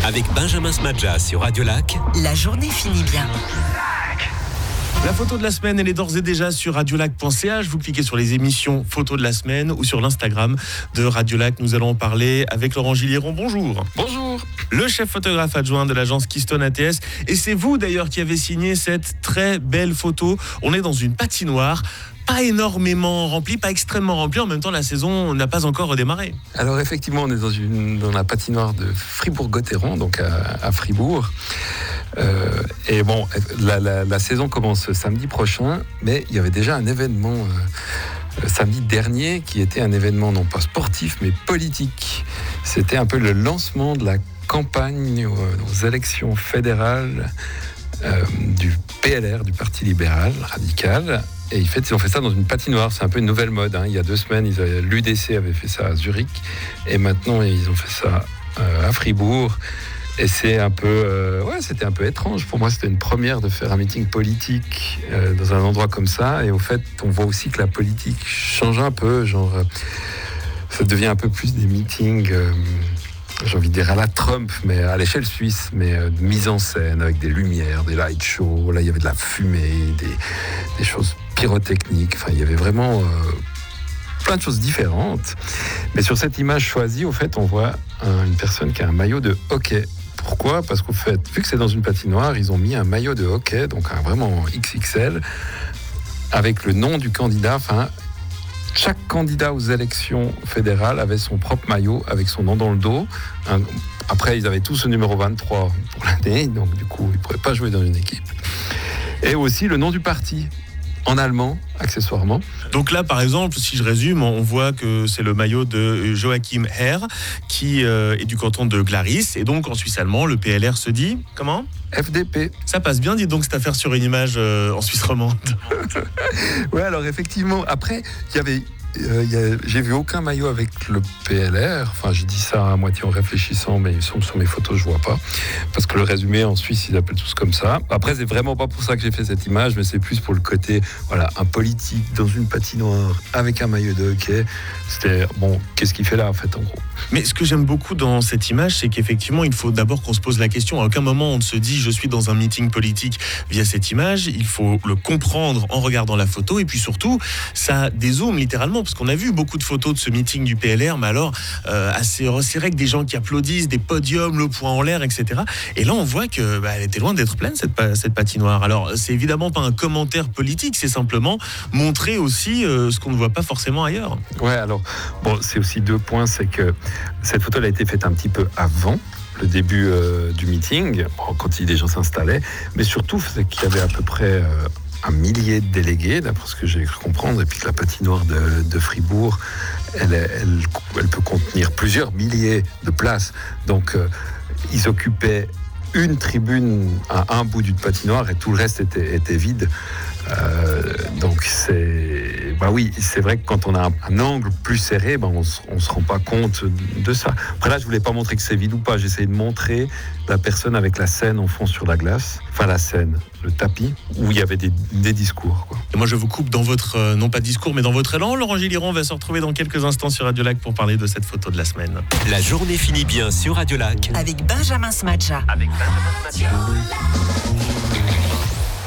Avec Benjamin Smadja sur Radio Lac. La journée finit bien. La photo de la semaine, elle est d'ores et déjà sur radiolac.ch. Vous cliquez sur les émissions photos de la semaine ou sur l'Instagram de Radio Lac. Nous allons en parler avec Laurent Gilliéron. Bonjour. Bonjour. Le chef photographe adjoint de l'agence Keystone ATS. Et c'est vous d'ailleurs qui avez signé cette très belle photo. On est dans une patinoire. Pas énormément remplie, pas extrêmement remplie. En même temps, la saison n'a pas encore redémarré. Alors effectivement, on est dans la patinoire de Fribourg-Gotteron, donc à Fribourg. Et bon, la saison commence samedi prochain, mais il y avait déjà un événement samedi dernier qui était un événement non pas sportif, mais politique. C'était un peu le lancement de la campagne aux élections fédérales du PLR, du Parti libéral radical. Et ils ont fait ça dans une patinoire, c'est un peu une nouvelle mode. Il y a 2 semaines, l'UDC avait fait ça à Zurich, et maintenant ils ont fait ça à Fribourg. Et c'est un peu, c'était un peu étrange. Pour moi, c'était une première de faire un meeting politique dans un endroit comme ça. Et au fait, on voit aussi que la politique change un peu. Ça devient un peu plus des meetings, j'ai envie de dire à la Trump, mais à l'échelle suisse, mais de mise en scène avec des lumières, des light shows. Là, il y avait de la fumée, des choses pyrotechniques. Enfin, il y avait vraiment plein de choses différentes. Mais sur cette image choisie, au fait, on voit une personne qui a un maillot de hockey. Pourquoi ? Parce qu'au fait, vu que c'est dans une patinoire, ils ont mis un maillot de hockey, donc vraiment XXL, avec le nom du candidat. Enfin, chaque candidat aux élections fédérales avait son propre maillot avec son nom dans le dos. Après, ils avaient tous le numéro 23 pour l'année, donc du coup, ils ne pourraient pas jouer dans une équipe. Et aussi le nom du parti, en allemand, accessoirement. Donc là, par exemple, si je résume, on voit que c'est le maillot de Joachim Herr, qui est du canton de Glaris. Et donc, en suisse allemand, le PLR se dit, comment ? FDP. Ça passe bien, dites donc, cette affaire sur une image en Suisse romande. Ouais, alors effectivement, après, j'ai vu aucun maillot avec le PLR. Enfin, je dis ça à moitié en réfléchissant, mais il semble sur mes photos, je vois pas. Parce que le résumé en Suisse, ils appellent tous comme ça. Après, c'est vraiment pas pour ça que j'ai fait cette image, mais c'est plus pour le côté, un politique dans une patinoire avec un maillot de hockey. C'était, qu'est-ce qu'il fait là, en fait, en gros ? Mais ce que j'aime beaucoup dans cette image, c'est qu'effectivement, il faut d'abord qu'on se pose la question. À aucun moment, on ne se dit « je suis dans un meeting politique » via cette image. Il faut le comprendre en regardant la photo. Et puis surtout, ça dézoome littéralement, parce qu'on a vu beaucoup de photos de ce meeting du PLR, mais alors assez resserré, avec des gens qui applaudissent, des podiums, le poing en l'air, etc. Et là, on voit qu'elle était loin d'être pleine, cette patinoire. Alors, c'est évidemment pas un commentaire politique, c'est simplement montrer aussi ce qu'on ne voit pas forcément ailleurs. Ouais, alors, c'est aussi 2 points, c'est que cette photo elle a été faite un petit peu avant le début du meeting, quand les gens s'installaient, mais surtout c'est qu'il y avait à peu près 1 millier de délégués, d'après ce que j'ai cru comprendre, et puis que la patinoire de Fribourg, elle peut contenir plusieurs milliers de places. Donc ils occupaient une tribune à un bout d'une patinoire et tout le reste était vide. Donc c'est vrai que quand on a un angle plus serré, on se rend pas compte de ça. Après là, je voulais pas montrer que c'est vide ou pas. J'essayais de montrer la personne avec la scène en fond sur la glace, enfin la scène, le tapis où il y avait des discours, quoi. Et moi, je vous coupe dans votre non pas discours, mais dans votre élan. Laurent Gilliéron va se retrouver dans quelques instants sur Radio Lac pour parler de cette photo de la semaine. La journée finit bien sur Radio Lac. Avec Benjamin Smadja. Avec Benjamin Smadja.